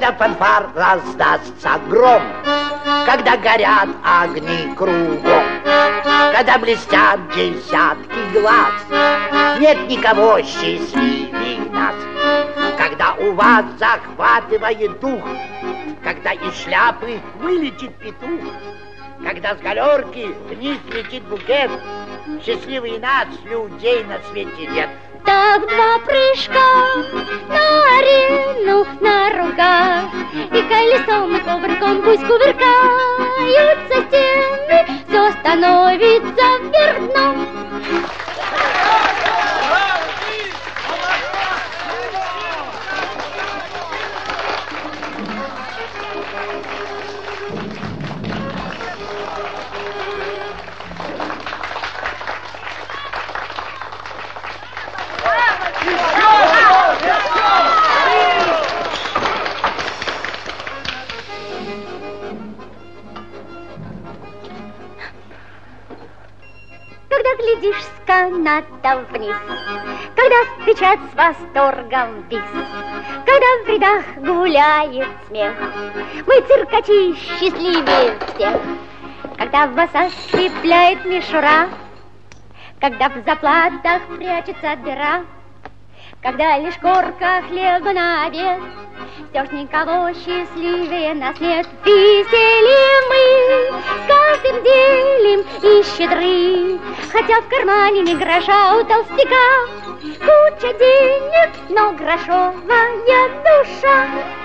когда фанфар раздастся гром, когда горят огни кругом, когда блестят десятки глаз, нет никого счастливее нас. Когда у вас захватывает дух, когда из шляпы вылетит петух, когда с галерки вниз летит букет, счастливый нас, людей на свете нет. Так два прыжка на арену на руках, и колесом, и ковриком пусть кувыркаются стены, все становится вверх дном. Когда глядишь с каната вниз, когда встречать с восторгом бис, когда в рядах гуляет смех, мы циркачи счастливее всех. Когда в волосах цепляет мишура, когда в заплатах прячется дыра, когда лишь корка хлеба на обед, все ж никого счастливее нас нет. Веселье мы с каждым делим и щедры, хотя в кармане не гроша у толстяка, куча денег, но грошовая душа.